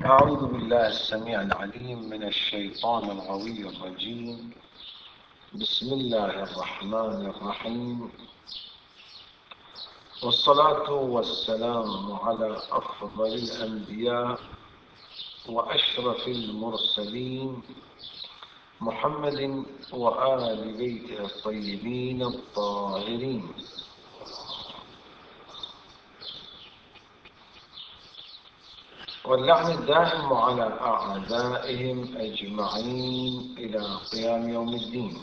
أعوذ بالله السميع العليم من الشيطان الغوي الرجيم. بسم الله الرحمن الرحيم، والصلاة والسلام على أفضل الأنبياء وأشرف المرسلين محمد وآل بيته الطيبين الطاهرين. واللعن الدائم على أعدائهم أجمعين إلى قيام يوم الدين.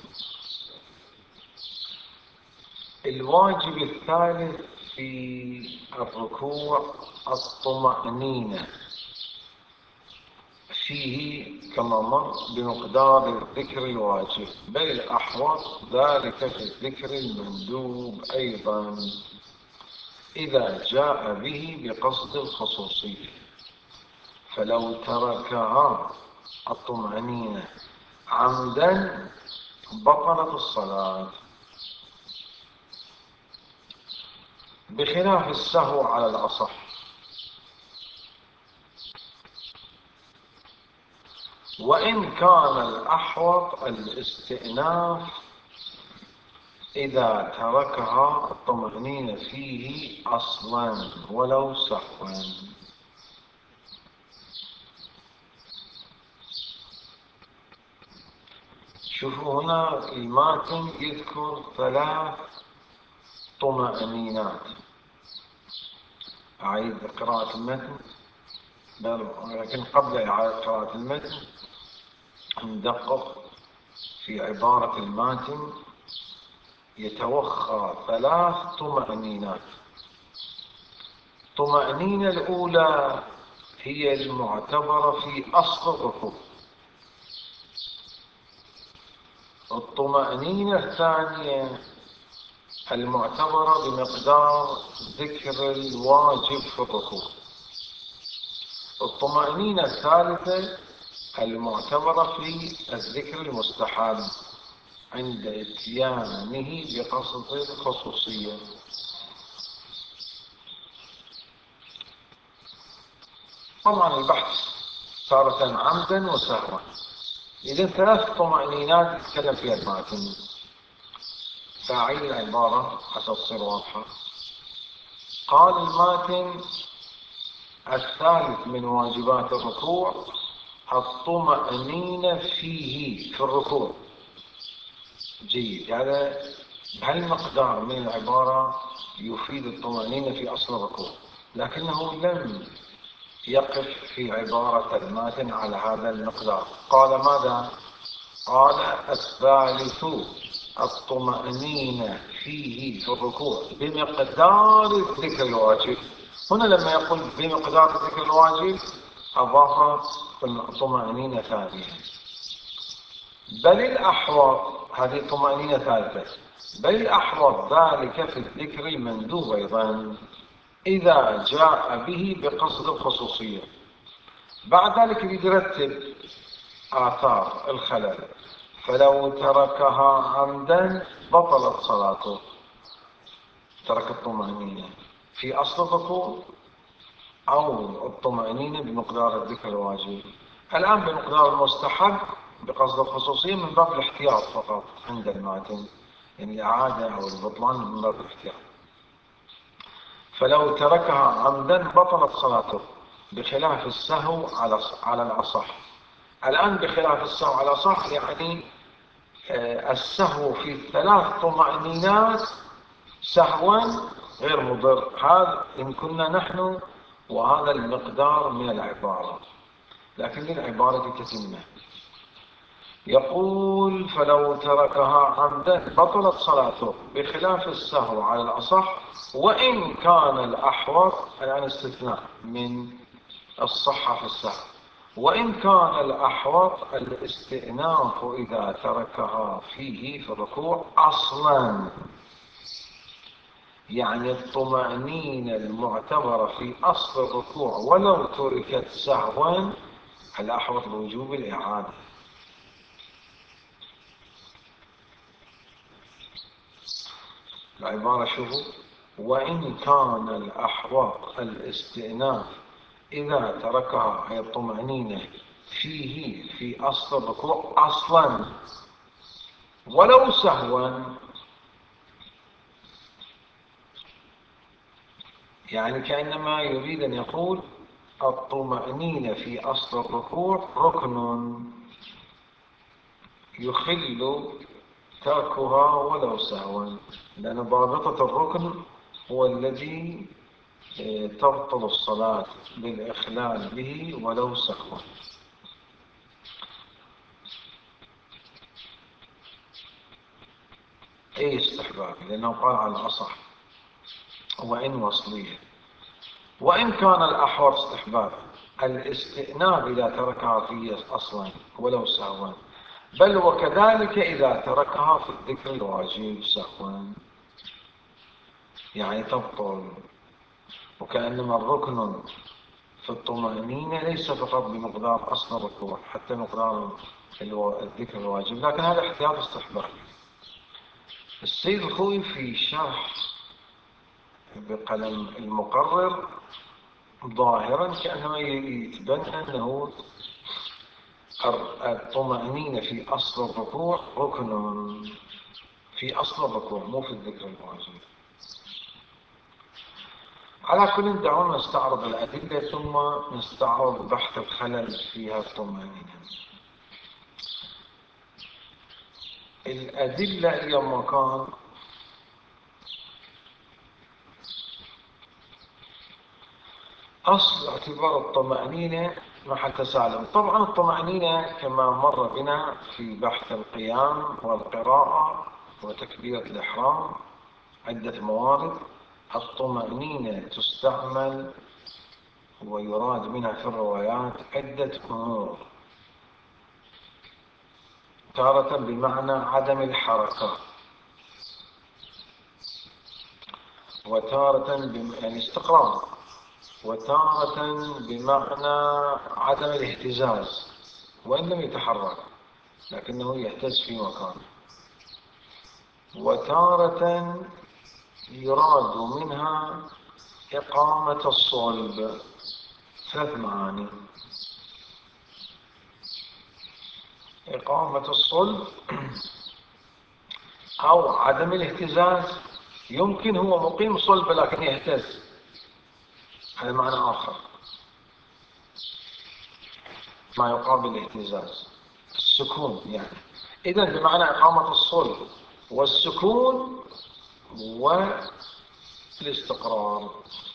الواجب الثالث في الركوع الطمأنينة فيه كما مر بمقدار الذكر الواجب، بل الأحوط ذلك في الذكر المندوب أيضا إذا جاء به بقصد الخصوصية. فلو تركها الطمأنينة عمدا بطلت الصلاة، بخلاف السهو على الأصح. وإن كان الأحوط الاستئناف إذا تركها الطمأنينة فيه أصلا ولو سهوا. شوفوا هنا الماتن يذكر 3 طمأنينات. أعيد قراءة المتن، لكن قبل إعادة قراءة المتن ندقق في عبارة الماتن. يتوخى 3 طمأنينات. الطمأنينة الأولى هي المعتبرة في أصل الركوع. الطمأنينة الثانية المعتبرة بمقدار ذكر الواجب في الركوع. الطمأنينة الثالثة المعتبرة في الذكر المستحب عند اتيانه بقصد الخصوصية. طبعا البحث تارة عمدا وسهوا. إذن 3 طمأنينات يتكلم فيها الماتن. فأعيد العبارة حتى تصير واضحة. قال الماتن: الثالث من واجبات الركوع الطمأنينة فيه، في الركوع. جيد، هذا بهالمقدار من العبارة يفيد الطمأنينة في أصل الركوع، لكنه لم يقف في عبارة الماتن على هذا المقدار. قال ماذا؟ قال: الثالث الطمأنينة فيه في الركوع بمقدار الذكر الواجب. هنا لما يقول بمقدار الذكر الواجب أضاف طمأنينة ثانية. بل الأحوط، هذه طمأنينة ثالثة، بل الأحوط ذلك في الذكر المندوب أيضا إذا جاء به بقصد الخصوصية. بعد ذلك يرتب آثار الخلل. فلو تركها عمدا بطلت صلاته. ترك الطمأنينة في أصل الركوع أو الطمأنينة بمقدار الذكر الواجب. الآن بمقدار المستحب بقصد الخصوصية من باب الاحتياط فقط عند الماتن، يعني الإعادة أو البطلان من باب الاحتياط. فلو تركها عمدا بطلت صلاته بخلاف السهو على الأصح. الآن بخلاف السهو على الأصح يعني السهو في 3 طمأنينات سهوا غير مضر. هذا إن كنا نحن وهذا المقدار من العبارة، لكن للعبارة تتمة. يقول: فلو تركها عمدا بطلت صلاته بخلاف السهو على الأصح، وإن كان الأحوط، الآن استثناء من الصحة في السهو، وإن كان الأحوط الاستئناف إذا تركها فيه في الركوع أصلا. يعني الطمأنينة المعتبرة في أصل الركوع ولو تركت سهوا الأحوط بوجوب الإعادة. العبارة شوفوا: وإن كان الأحوط الاستئناف إذا تركها أي الطمأنينة فيه في أصل الركوع أصلا ولو سهوا، يعني كأنما يريد أن يقول الطمأنينة في أصل الركوع ركن يخل تركها ولو سهوا، لأن ضابطة الركن هو الذي تبطل الصلاة بالإخلال به ولو سهوا. أي استحباب، لأنه قال على الأصح وإن وصلية، وإن كان الأحوط استحباب الاستئناب إذا تركها فيه أصلا ولو سهوا، بل وكذلك إذا تركها في الذكر الواجب سهوا، يعني تبطل. وكأنما الركن في الطمأنينة ليس فقط بمقدار أصل الركوع، حتى مقدار الذكر الواجب، لكن هذا احتياط استحباب. السيد الخوئي في شرح بقلم المقرر ظاهرا كأنما يتبنى أنه الطمأنينة في أصل الركوع ركن في أصل الركوع مو في الذكر الواجب. على كل دعونا نستعرض الأدلة ثم نستعرض بحث الخلل فيها الطمأنينة. الأدلة هي مكان أصل اعتبار الطمأنينة محل تساؤل. طبعا الطمأنينة كما مر بنا في بحث القيام والقراءة وتكبيرة الإحرام عدة موارد، الطمأنينة تستعمل ويراد منها في الروايات عدة أمور، تارة بمعنى عدم الحركة، وتارة يعني استقرار، وتارة بمعنى عدم الاهتزاز وإن لم يتحرك لكنه يهتز في مكانه، وتارة يراد منها إقامة الصلب. ثلاث معاني: إقامة الصلب أو عدم الاهتزاز، يمكن هو مقيم صلب لكن يهتز، هذا معنى آخر ما يقابل الاهتزاز، السكون يعني. إذن بمعنى إقامة الصلب والسكون والاستقرار،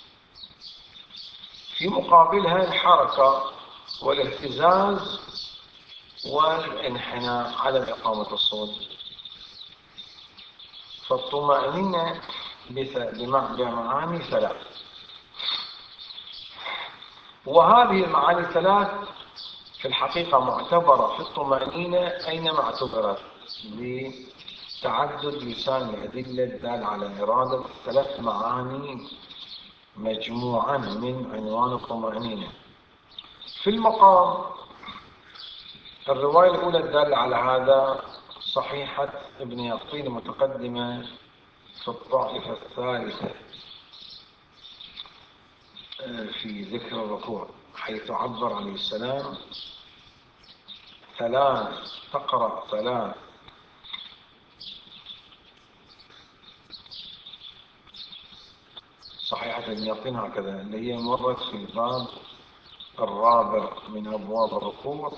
في مقابلها الحركة والاهتزاز والانحناء على إقامة الصلب. فالطمأنينة بمعاني ثلاث، وهذه المعاني الثلاث في الحقيقة معتبرة في الطمأنينة أينما اعتبرت لتعدد لسان الأدلة الدال على إرادة ثلاث معاني مجموعا من عنوان الطمأنينة. في المقام الرواية الأولى الدالة على هذا صحيحة ابن يقطين المتقدمة في الطائفة الثالثة في ذكر الركوع، حيث عبر عليه السلام ثلاث، تقرأ ثلاث صحيحة ابن يقطين هكذا، اللي هي مرت في الباب الرابع من أبواب الركوع: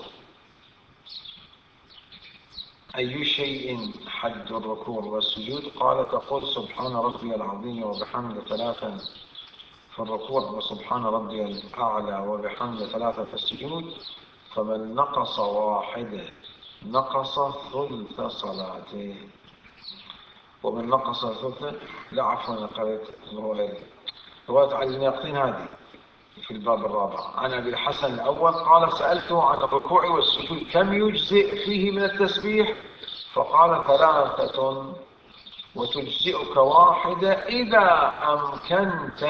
أي شيء حد الركوع والسجود؟ قال: تقول سبحان ربي العظيم وبحمده ثلاثا في الركوع، وسبحان ربي الأعلى وبحمده ثلاثة في السجود، فمن نقص واحدة نقص ثلث صلاته، ومن نقص ثلث لا عفوا قريت رواية علي بن يقطين هذه في الباب الرابع عن أبي الحسن الأول قال: سألته عن الركوع والسجود كم يجزئ فيه من التسبيح؟ فقال: ثلاثة، وتجزئك واحدة إذا أمكنت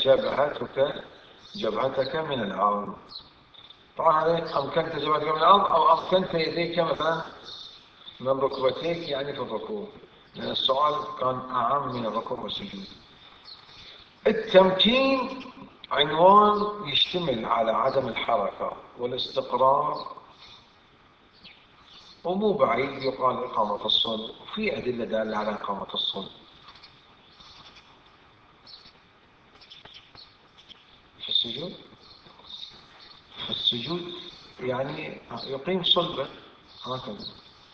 جبهتك من الأرض. طبعا أمكنت جبهتك من الأرض أو أمكنت يديك مثلا من ركبتيك، يعني في الركوع، لأن السؤال كان أعم من الركوع والسجود. التمكين عنوان يشتمل على عدم الحركة والاستقرار، ومو بعيد يقال إقامة الصلب، وفي أدلة دالة على إقامة الصلب في السجود. في السجود يعني يقيم صلبه هكذا،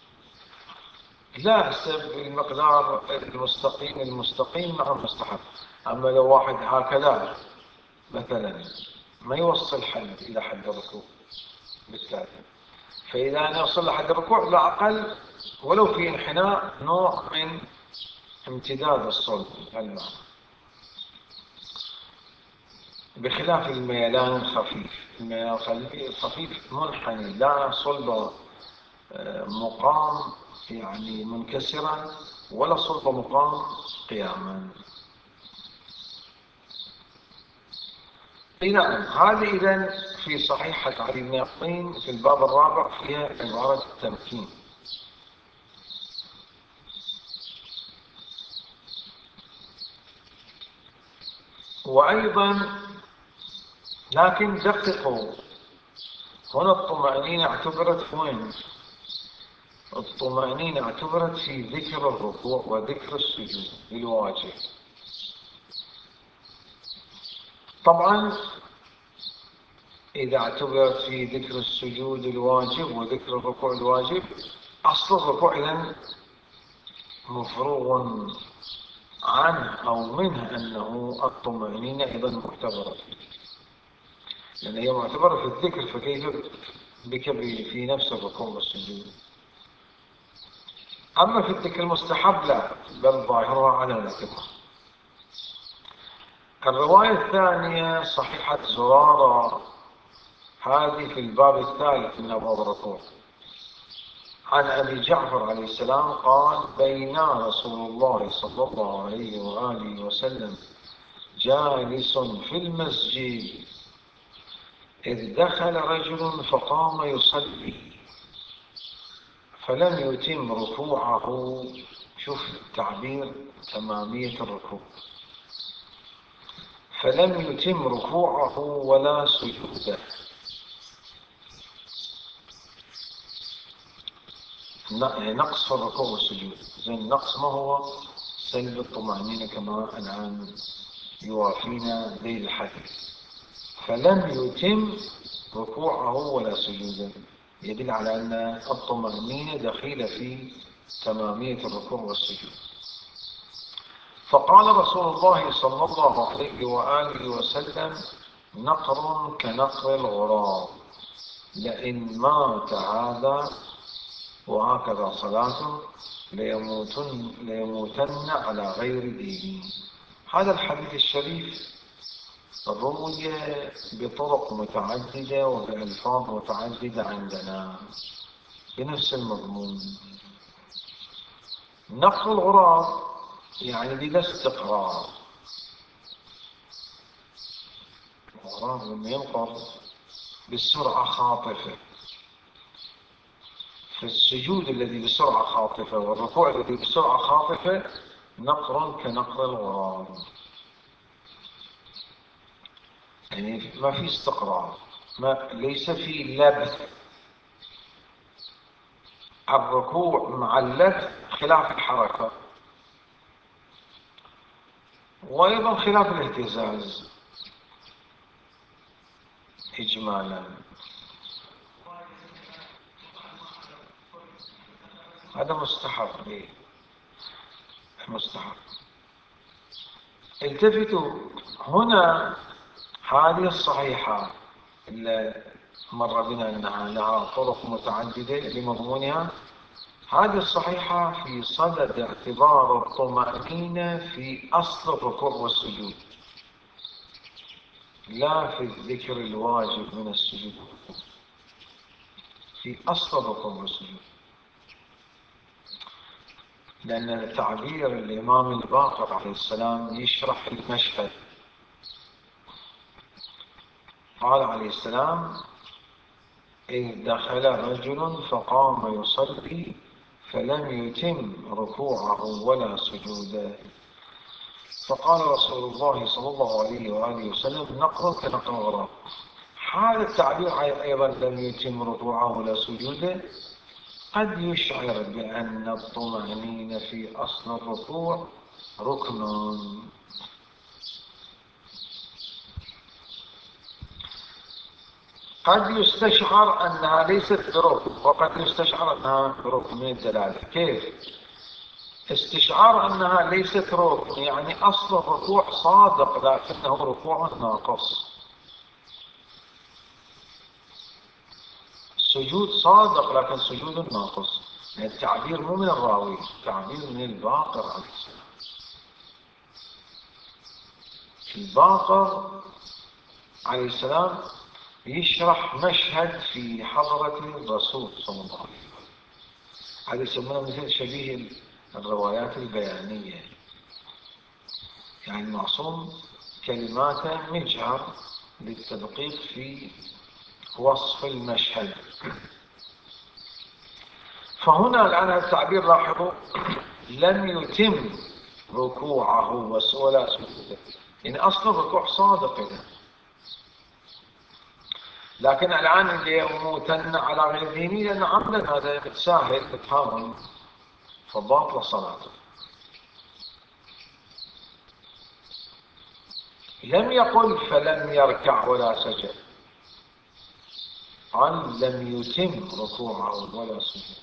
لا المقدار المستقيم مع المستحب. أما لو واحد هكذا مثلا ما يوصل حد إلى حد الركوع بالتالي، فإذا أنا وصل لحد الركوع لا أقل ولو في انحناء نوع من امتداد الصلب المعنى، بخلاف الميلان الخفيف. الميلان الخفيف منحني، لا صلب مقام يعني منكسرا ولا صلب مقام قياما. نعم، هذه إذن في صحيحة علي بن يقين في الباب الرابع فيها عبارة التمكين. وأيضا لكن دققوا، هنا الطمأنينة اعتبرت وين؟ الطمأنينة اعتبرت في ذكر الركوع وذكر السجود الواجب. طبعا إذا اعتبرت في ذكر السجود الواجب وذكر الركوع الواجب، أصل الركوع إذن مفروغ عنه أو منه أنه الطمأنينة أيضا معتبرة، لأن هي معتبرة في الذكر، فكيف بك في نفس الركوع والسجود؟ أما في الذكر المستحب لا، بل ظاهرها على الاعتبار. الرواية الثانية صحيحة زرارة، هذه في الباب الثالث من أبواب الركوع، عن أبي جعفر عليه السلام قال: بينا رسول الله صلى الله عليه وآله وسلم جالس في المسجد إذ دخل رجل فقام يصلي فلم يتم ركوعه. شوف التعبير، تمامية الركوع. فلم يتم ركوعه ولا سجوده، نقص في الركوع والسجود. زين، النقص ما هو؟ سلب الطمأنينة كما الآن يوافينا ذيل الحديث. فلم يتم ركوعه ولا سجوده، يدل على أن الطمأنينة دخيلة في تمامية الركوع والسجود. فقال رسول الله صلى الله عليه وآله وسلم: نقر كنقر الغراب، لئن مات هذا وهكذا صلاته ليموتن على غير دينه. هذا الحديث الشريف روي بطرق متعددة وبألفاظ متعددة عندنا بنفس المضمون. نقر الغراب يعني بلا استقرار. الغراب لما ينقر بسرعة خاطفة، في السجود الذي بسرعة خاطفة والركوع الذي بسرعة خاطفة نقر كنقر الغراب، يعني ما في استقرار، ليس في لبث. الركوع مع اللبث خلاف الحركة، وأيضا خلاف الاهتزاز إجمالا. هذا مستحب ليه؟ مستحب. التفتوا هنا، هذه الصحيحة اللي مر بنا أنها لها طرق متعددة لمضمونها، هذه الصحيحة في صدد اعتبار الطمأنينة في أصل الركوع والسجود، لا في الذكر الواجب من السجود، في أصل الركوع والسجود. لأن تعبير الإمام الباقر عليه السلام يشرح المشهد. قال عليه السلام: إذ دخل رجل فقام يصلي فلم يتم ركوعه ولا سجوده، فقال رسول الله صلى الله عليه وآله وسلم: نقر كنقر الغراب. هذا التعبير أيضا لم يتم ركوعه ولا سجوده، قد يشعر بأن الطمأنينة في أصل الركوع ركن. قد يستشعر أنها ليست بركن، وقد يستشعر أنها بركن من الدلالة. كيف؟ استشعار أنها ليست ركن يعني أصل الركوع صادق لكنه ركوع ناقص. السجود صادق لكن سجود ناقص. يعني التعبير مو من الراوي، تعبير من الباقر عليه السلام. الباقر عليه السلام يشرح مشهد في حضرة الرسول صلى الله عليه وسلم، هذا يسمونه مثل شبيه الروايات البيانية، يعني المعصوم كلماته مجهر للتدقيق في وصف المشهد. فهنا الآن التعبير لاحظوا لم يتم ركوعه ولا سجوده، يعني أصل الركوع صادق هنا، لكن الآن اللي يموتن على غير ديني لأن عمدا هذا متساهل تفهم فباطل صلاته. لم يقل فلم يركع ولا سجد، قال لم يتم ركوعه ولا سجود.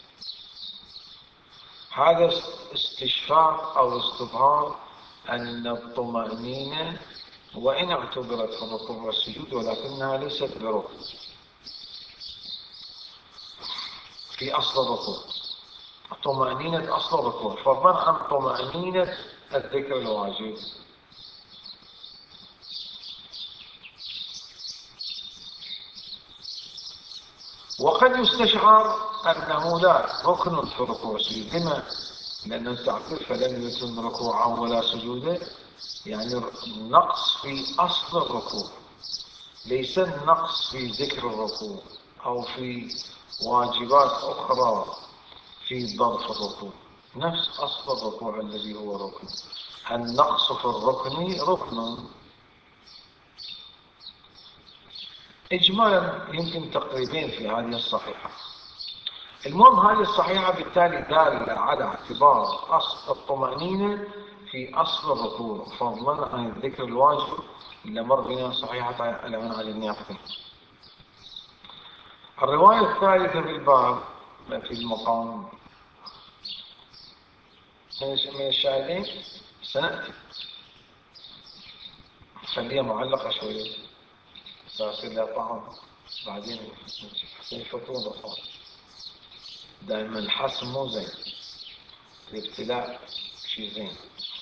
هذا استشفاء أو استظهار أن الطمأنينة وإن اعتبرت في الركوع والسجود ولكنها ليست بركن في أصل الركوع. طمأنينة أصل الركوع فضلا عن طمأنينة الذكر الواجب. وقد يستشعر أنه لا ركن في الركوع والسجود. لما؟ لأن التعبير فلم يتم ركوعه ولا سجوده يعني نقص في أصل الركوع، ليس النقص في ذكر الركوع أو في واجبات أخرى في ظرف الركوع، نفس أصل الركوع الذي هو ركن. النقص في الركن ركن. إجمالا يمكن تقريبين في هذه الصحيحة. المهم هذه الصحيحة بالتالي دالة على اعتبار أصل الطمأنينة في أصل الركوع فضلا عن الذكر الواجب اللي مر بنا صحيحة الآن على النيابتين. الرواية الثالثة في الباب في المقام من الشاهدين سنأتي، خليها معلقة شوية سأصير لها طعم بعدين يفكرون بطعم. دائما الحسم مو زين، الابتلاء شيء زين.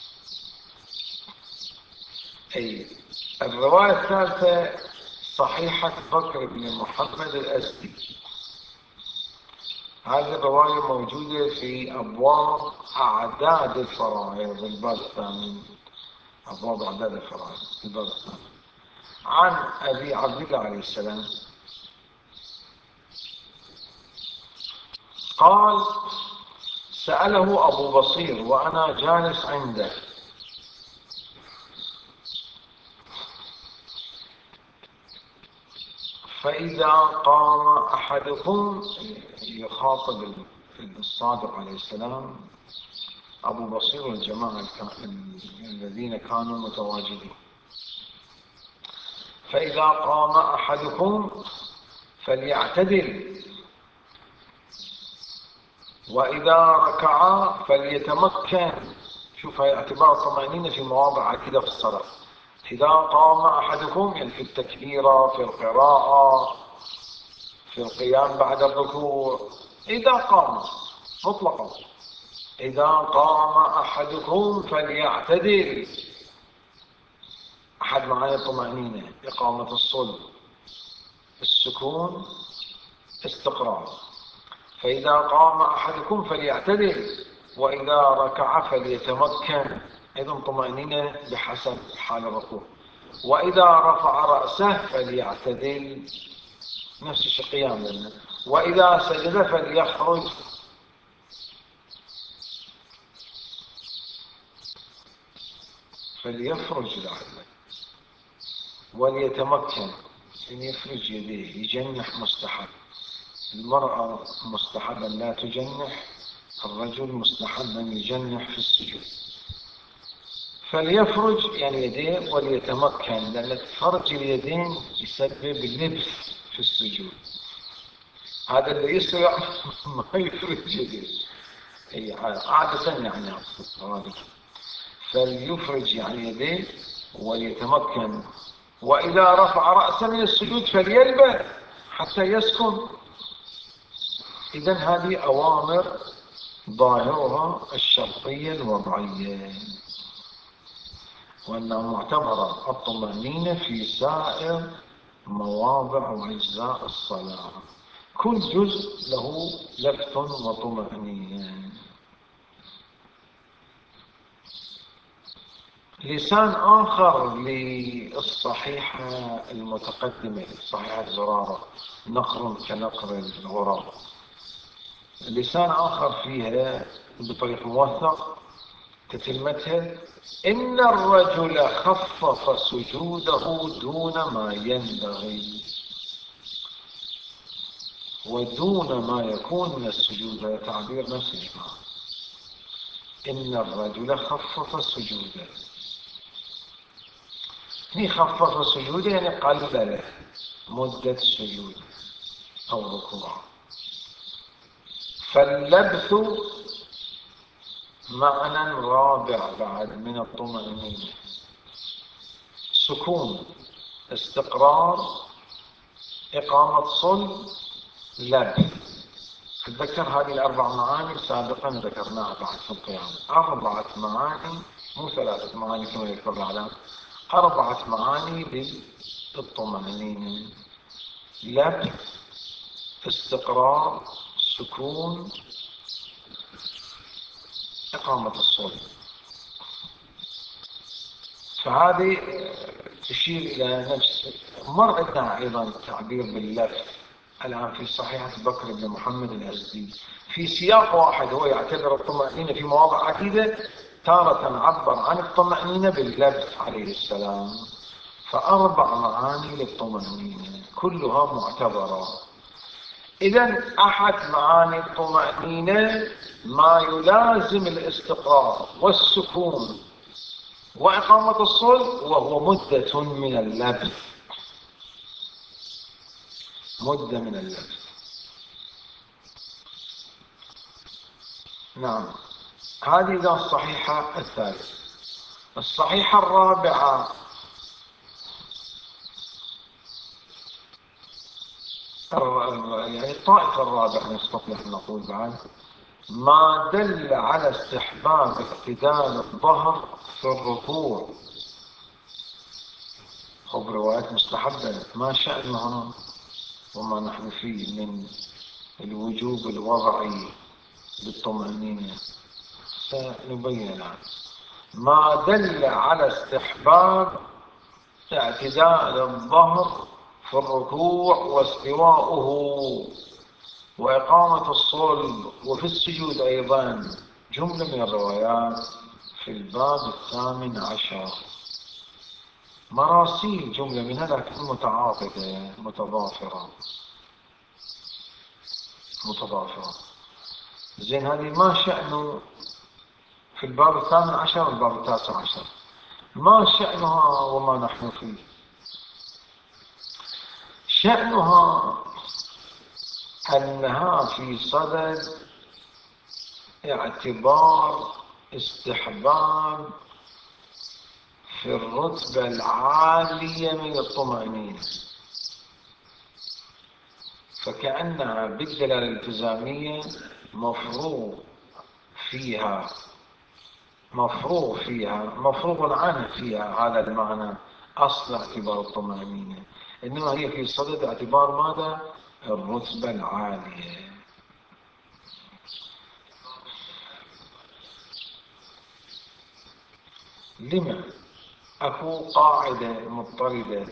أي الرواية الثالثة صحيحة بكر بن محمد الأزدي. هذه الرواية موجودة في أبواب أعداد الفرائض الباب الثاني، أبواب أعداد الفرائض الباب الثاني، عن أبي عبد الله عليه السلام قال: سأله أبو بصير وأنا جالس عنده فإذا قام أحدكم، يخاطب الصادق عليه السلام أبو بصير والجماعة الذين كانوا متواجدين، فإذا قام أحدكم فليعتدل وإذا ركع فليتمكن. شوف هاي اعتبار الطمأنينة في مواضع عديدة في الصلاة. إذا قام أحدكم يعني في التكبيرة، في القراءة، في القيام بعد الركوع، إذا قام مطلقا. إذا قام أحدكم فليعتدل. أحد معاني الطمأنينة إقامة الصلب، السكون، استقرار. فإذا قام أحدكم فليعتدل وإذا ركع فليتمكن، أيضا طمأنينة بحسب حال الركوع. وإذا رفع رأسه فليعتدل، نفس الشيء قيام لنا. وإذا سجد فليخرج. فليفرج لعله وليتمكن أن يفرج يديه. يجنح مستحب، المرأة مستحب أن لا تجنح، الرجل مستحب أن يجنح في السجود. فليفرج يعني يديه وليتمكن، لأن فرج اليدين يسبب لبس في السجود. هذا اللي يسرع ما يفرج يديه، أي عادة يعني أقصد. فليفرج يعني يديه وليتمكن. وإذا رفع رأسه من السجود فليلبث حتى يسكن. إذن هذه أوامر ظاهرها الشرطية الوضعية، وأنها معتبرة الطمأنينة في سائر مواضع وأجزاء الصلاة، كل جزء له لفت وطمأنينة. لسان آخر للصحيحة المتقدمة، صحيحة زرارة، نقر كنقر الغراب. لسان آخر فيها بطريق موثق تتمتها: إن الرجل خفف سجوده دون ما ينبغي، ودون ما يكون من السجود. هذا تعبير نفس الجماعة. إن الرجل خفف سجوده، هي خفف سجوده يعني قلل مدة السجود أو ركوعه. فاللبث معنى رابع بعد من الطمأنينة: سكون، استقرار، إقامة صلب، لبث. تذكر هذه الأربع معاني سابقا ذكرناها بعد في القيام. 4 معاني، مو 3 معاني كما يذكر الإعلام، 4 معاني للطمأنينة: لبث، استقرار، سكون، إقامة الصلب. فهذه تشير إلى نفس. مر عندنا أيضا تعبير باللبث الآن في صحيحة بكر بن محمد الأزدي في سياق واحد، هو يعتبر الطمأنينة في مواضع عديدة، تارة عبر عن الطمأنينة باللبث عليه السلام. ف4 معاني للطمأنينة كلها معتبرة. إذن أحد معاني الطمأنينة ما يلازم الاستقرار والسكون وإقامة الصلب، وهو مدة من اللبث، مدة من اللبث. نعم، هذه إذا الصحيحة الثالثة. الصحيحة الرابعة يعني الطائفة الرابعة نستطيع أن نقول بعد: ما دل على استحباب اعتدال الظهر في الركوع. خب روايات مستحبة، ما شأنها وما نحن فيه من الوجوب الوضعي بالطمأنينة سنبين الآن. ما دل على استحباب اعتدال الظهر في الركوع واستواؤه وإقامة الصلب وفي السجود أيضا، جملة من الروايات في الباب 18، مراسيل جملة منها لكن متعاقبة متضافرة. زين، هذه ما شأنه في الباب 18 والباب 19؟ ما شأنها وما نحن فيه؟ شأنها أنها في صدد اعتبار استحباب في الرتبة العالية من الطمأنينة، فكأنها بالدلالة الالتزامية مفروغ عنه فيها هذا المعنى أصل اعتبار الطمأنينة، إنما هي في صدد اعتبار ماذا؟ الرتبة العالية. لما؟ أكو قاعدة مضطردة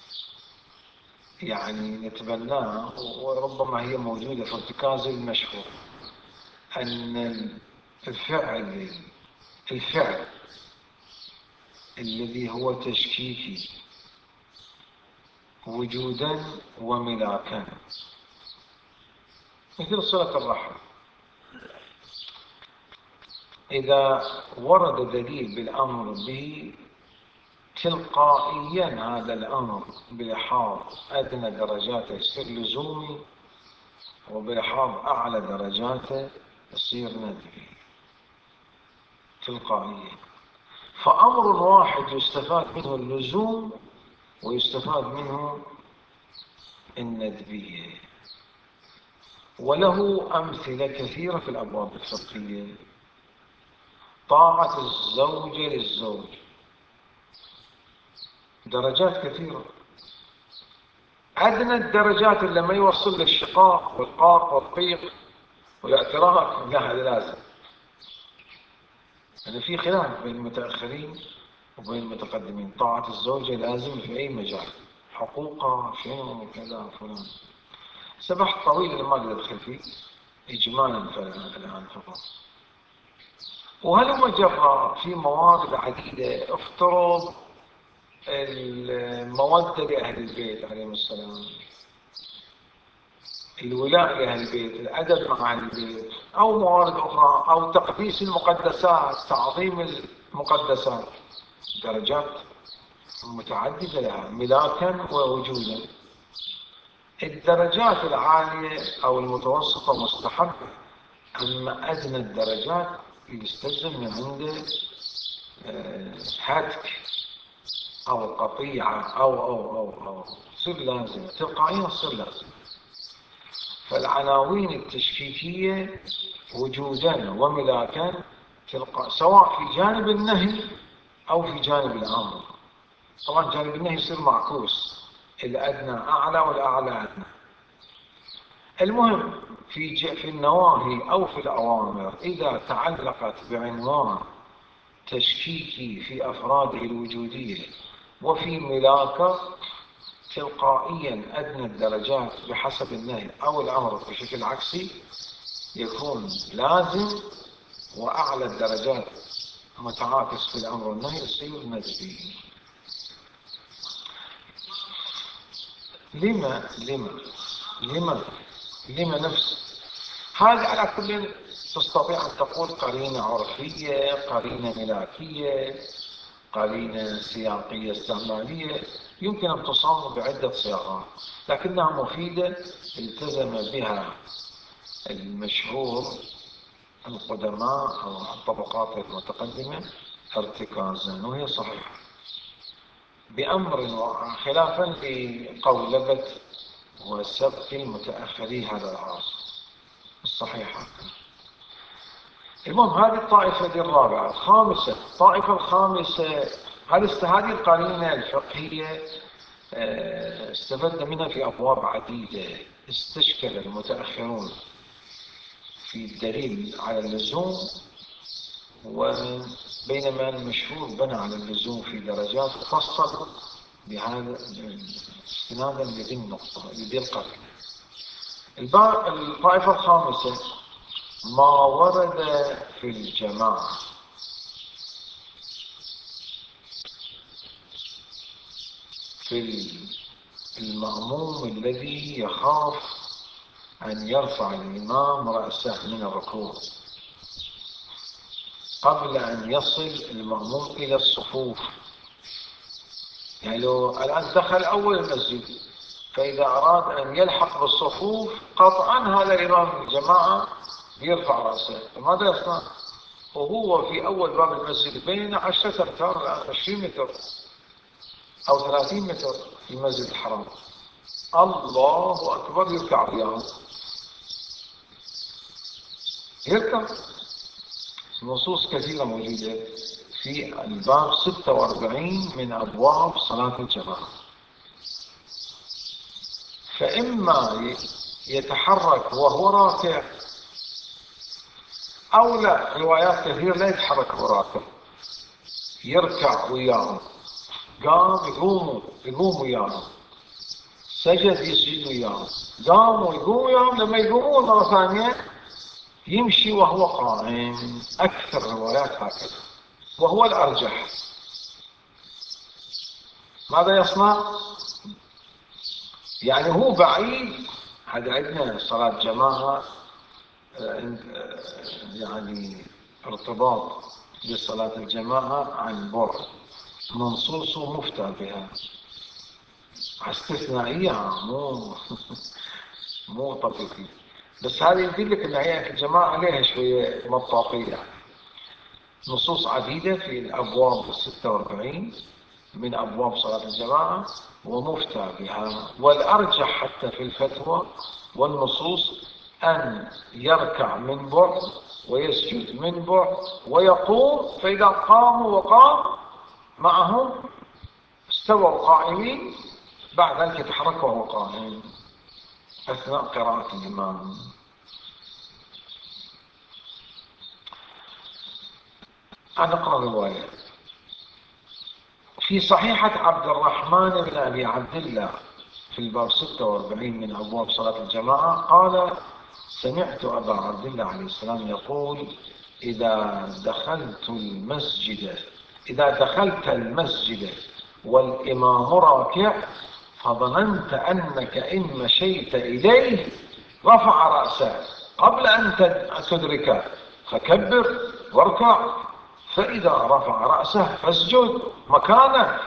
يعني نتبناها وربما هي موجودة في ارتكاز المشهور، أن الفعل الذي هو تشكيكي وجودا وملاكا، مثل صلة الرحم. إذا ورد دليل بالأمر به تلقائيا هذا الأمر بلحاظ أدنى درجاته يصير لزومي، وبلحاظ أعلى درجاته يصير ندبي تلقائيا. فأمر واحد يستفاد منه اللزوم ويستفاد منه الندبية، وله أمثلة كثيرة في الأبواب الفقهية. طاعة الزوجة للزوج درجات كثيرة، أدنى الدرجات اللي ما يوصل للشقاق والقاق والضيق والاعتراك، لا هذا لازم. يعني في خلاف بين المتأخرين وبين المتقدمين. طاعة الزوجة لازم في أي مجال، حقوقها شنو كذا فلان، سبح طويل اللي ما أقدر أدخل فيه إجمالا الآن فقط. وهل مجرى في موارد عديدة. افترض المودة لأهل البيت عليهم السلام، الولاء لأهل البيت، الأدب مع أهل البيت، أو موارد أخرى، أو تقديس المقدسات، تعظيم المقدسات، درجات متعددة لها ملاكا ووجودا. الدرجات العالية أو المتوسطة مستحب، أما أدنى الدرجات يستلزم من عنده هتك أو قطيعة أو تصير لازمة تلقائيا، تصير لازمة. فالعناوين التشكيكية وجودا وملاكا سواء في جانب النهي أو في جانب الأمر. طبعا جانب النهي يصير معكوس، الأدنى أعلى والأعلى أدنى. المهم في النواهي أو في الأوامر إذا تعلقت بعنوان تشكيكي في أفراده الوجودية وفي ملاكة، تلقائيا أدنى الدرجات بحسب النهي أو الأمر بشكل عكسي يكون لازم، وأعلى الدرجات متعاكس في الأمر والنهي يصير ندبي. لما نفس هذا على كل تستطيع أن تقول قرينة عرفية، قرينة ملاكية، قرينة سياقية استعمالية، يمكن أن تصاغ بعدة صياغات، لكنها مفيدة التزم بها المشهور القدماء أو الطبقات المتقدمة ارتكازا، وهي صحيحة بأمر خلافا لقولبة وسبق المتأخري هذا العصر الصحيحة. المهم هذه الطائفة دي الرابعة. الطائفة الخامسة، هذه القرينة الفقهية استفدنا منها في أبواب عديدة. استشكل المتأخرون في الدليل على اللزوم، وبينما المشهور بنى على اللزوم في درجات، فصل بهذا استنادا لذي النقطة لذي القرينة. الطائفة الخامسة ما ورد في الجماعة في المأموم الذي يخاف أن يرفع الإمام رأسه من الركوع قبل أن يصل المأموم إلى الصفوف. يعني لو الآن دخل أول المسجد، فإذا أراد أن يلحق بالصفوف قطعا هذا الإمام الجماعة يرفع رأسه، فماذا يصنع؟ وهو في أول باب المسجد بين 10 أمتار، 20 متر أو 30 متر في المسجد الحرام، الله أكبر، يركع وياه، يركع. نصوص كثيرة موجودة في الباب 46 من أبواب صلاة الجماعة. فإما يتحرك وهو راكع، أو لا، روايات كثيرة لا يتحرك وهو راكع، يركع وياهم، قام يقوم وياهم، سجد يسجد وياهم، قاموا يقوم وياهم، لما يقومون مرة ثانية يمشي وهو قائم. أكثر روايات هكذا، وهو الأرجح. ماذا يصنع؟ يعني هو بعيد. هذا عندنا صلاة جماعة يعني ارتباط بصلاة الجماعة عن بعد، منصوص مفتى بها، استثنائية مو طبيعية. بس هذه يدل لك ان هي الجماعة عليها شوية مطاطية. نصوص عديدة في الأبواب 46 من أبواب صلاة الجماعة ومفتى بها، والأرجح حتى في الفتوى والنصوص أن يركع من بعد ويسجد من بعد ويقوم، فإذا قاموا وقام معهم استووا قائمين، بعد ذلك يتحرك وهو قائم أثناء قراءة الإمام. نقرأ رواية في صحيحة عبد الرحمن بن أبي عبد الله في الباب 46 من أبواب صلاة الجماعة قال: سمعت أبا عبد الله عليه السلام يقول: إذا دخلت المسجد والإمام راكع فظننت أنك إن مشيت إليه رفع رأسه قبل أن تدركه فكبر واركع، فإذا رفع رأسه فاسجد مكانه،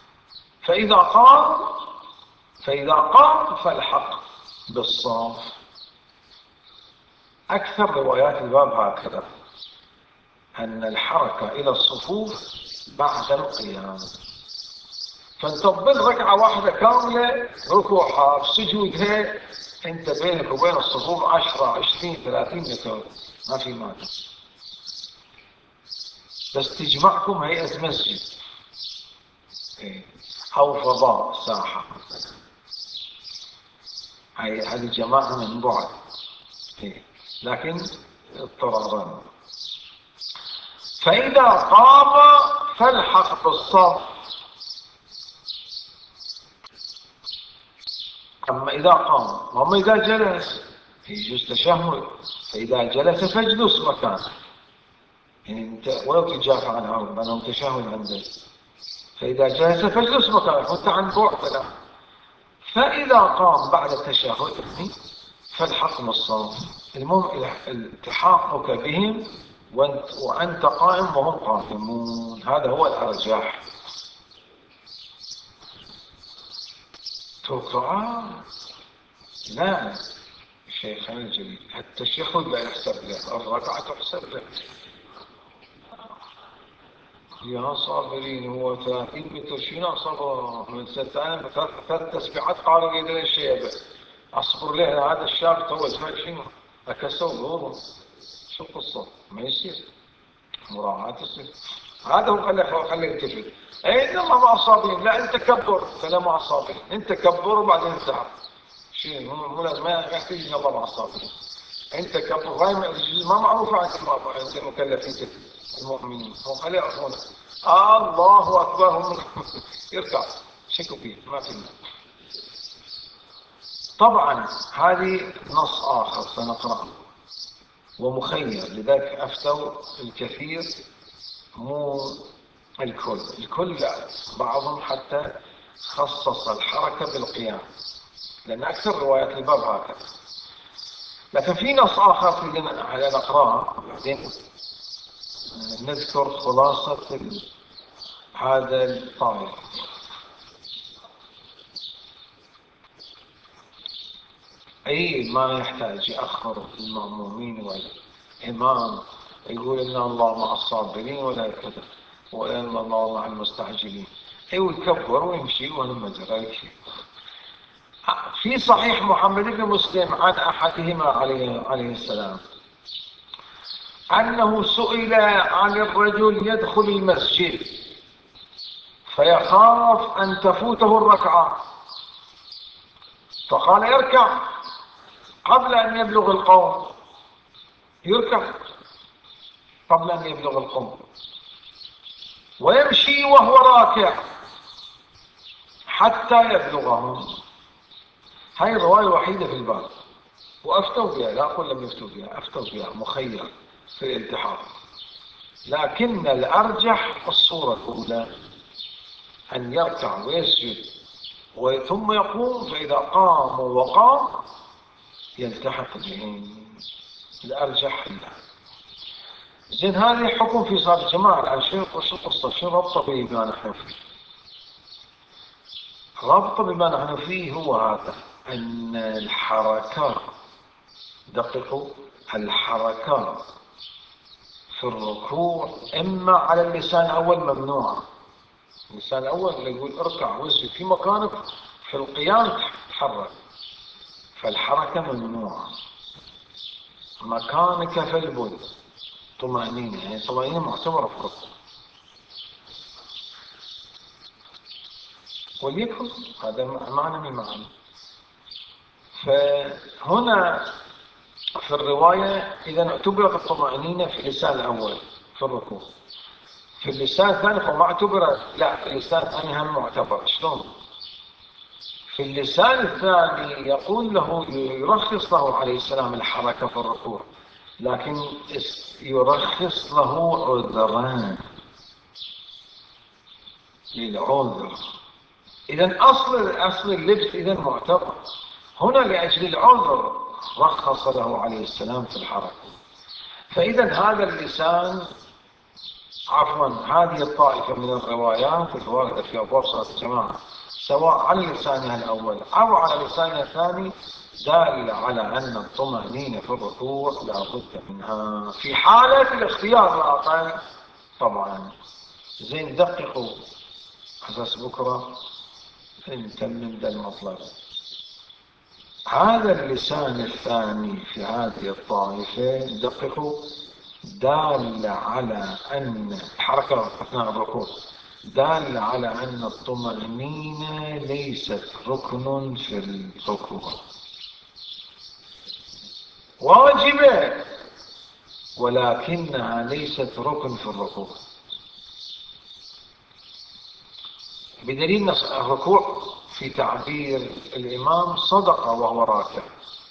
فإذا قام فالحق بالصف. أكثر روايات الباب هكذا، أن الحركة إلى الصفوف بعد القيام. فانت تظل ركعة واحدة كاملة، ركوعها بسجودها، انت بينك وبين الصفوف 10 20 30 متر، ما في مانع. بس تجمعكم هيئة مسجد أو فضاء ساحة، هذه جماعة من بعد، لكن اضطرارا. فإذا قام فالحق بالصف. أما إذا قام، وأما إذا جلس يجوز تشهد، فإذا جلس فاجلس مكانه، يعني أنت ولو تجافى عن الأرض أنا متشهد عندك، فإذا جلس فاجلس مكانه وأنت عن بعد لا. فإذا قام بعد التشهد فالحق بالصف. المهم التحاقك بهم وأنت قائم وهم قائمون، هذا هو الأرجح. توقع لا شيخنا الجليل، التشهد لا يحسب له، الركعة تحسب له. يا صابرين، هو 30 متر شنو صبر من ستان 3 تسبيحات قالوا يدري الشيبة أصبر له. هذا الشاب تو شنو أكسوا ظهوره، شو القصة؟ ما يصير مراعاة تصير. هذا هو خليه يلتفت. أي الله مع الصابرين، لا أنت كبر، فلا مع الصابرين، أنت كبر وبعدين انتهى. شيء ما يحتاج إلى الله مع الصابرين. أنت كبر، غاية ما معروف عن المكلفين المؤمنين، هم خليه يعرفون. الله أكبر، هم يركع شكوا فيه ما في. طبعا هذه نص آخر سنقرأه ومخير، لذلك أفتوا الكثير مو الكل لا، بعضهم حتى خصص الحركة بالقيام، لأن أكثر روايات الباب هكذا. لكن في نص آخر في على نقرأه بعدين نذكر خلاصة هذا الطائر. أي ما يحتاج يأخر المأمومين والإمام يقول إن الله مع الصابرين ولا كذا، وإن الله مع المستعجلين. ويكبر ويمشي ولما جرى شيء. في صحيح محمد بن مسلم عن أحدهما عليه السلام أنه سئل عن الرجل يدخل المسجد فيخاف أن تفوته الركعة، فقال يركع قبل أن يبلغ القوم، يركع قبل أن يبلغ القوم، ويمشي وهو راكع حتى يبلغهم. هاي الرواية الوحيدة في الباب، وأفتوا بها، لا أقول لم يفتوا بها، أفتوا بها مخير في الالتحاق، لكن الأرجح الصورة الأولى. أن يركع ويسجد ثم يقوم، فإذا قام وقام يلتحق بهم الأرجح له. زين هذا حكم في صلاة الجماعة. الآن شو القصة؟ شو ربطه بما نحن فيه؟ ربطه بما نحن فيه هو هذا، أن الحركات، دققوا، الحركات في الركوع إما على اللسان الأول ممنوعة. اللسان الأول اللي يقول اركع واسجد في مكانك، في القيام تحرك، فالحركة ممنوعة. مكانك في البول طمأنينة، يعني طمأنينة معتبرة في الركوع. وليكن هذا معنى من المعاني. فهنا في الرواية إذا اعتبرت الطمأنينة في اللسان الأول في الركوع، في اللسان الثاني فما اعتبرت، لا في اللسان الثاني هم معتبر. شلون؟ في اللسان الثاني يقول له، يرخص له عليه السلام الحركة في الركوع، لكن يرخص له عذران للعذر. إذا أصل اللبس إذا معتبر، هنا لأجل العذر رخص له عليه السلام في الحركة. فإذا هذا اللسان، عفوا هذه الطائفة من الروايات الواردة في أبواب صلاة الجماعة سواء على لسانها الأول أو على لسانها الثاني دال على أن الطمأنينة في الركوع لا بد منها في حالة الاختيار العقل طبعا. زين دققوا أساس بكرة نتمم ذا المطلب. هذا اللسان الثاني في هذه الطائفة دققوا دال على أن الحركة أثناء الركوع دال على أن الطمأنينة ليست ركن في الركوع، واجبة ولكنها ليست ركن في الركوع، بدليل الركوع في تعبير الإمام صدق وهو راكع،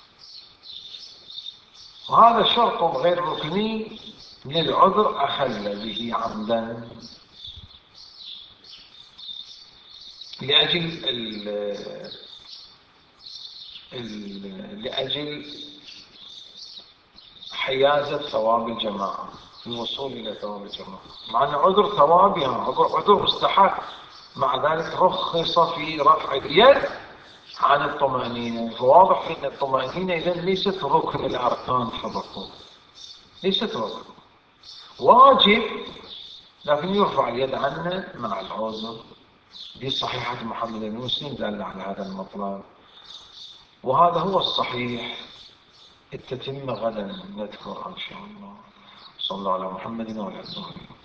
وهذا شرط غير ركني للعذر أخل به عمدا لأجل حيازة ثواب الجماعة، الوصول إلى ثواب الجماعة، مع أن عذر ثوابها عذر مستحق، مع ذلك رخص في رفع اليد عن الطمأنينة. فواضح أن الطمأنينة إذن ليست ركن الأركان في الركوع، ليست ركن، واجب لكن يرفع اليد عنه مع العذر. دي صحيحة محمد بن مسلم دل على هذا المطلب، وهذا هو الصحيح. التتمة غدا نذكرها إن شاء الله. صلى الله على محمد وعلى آله.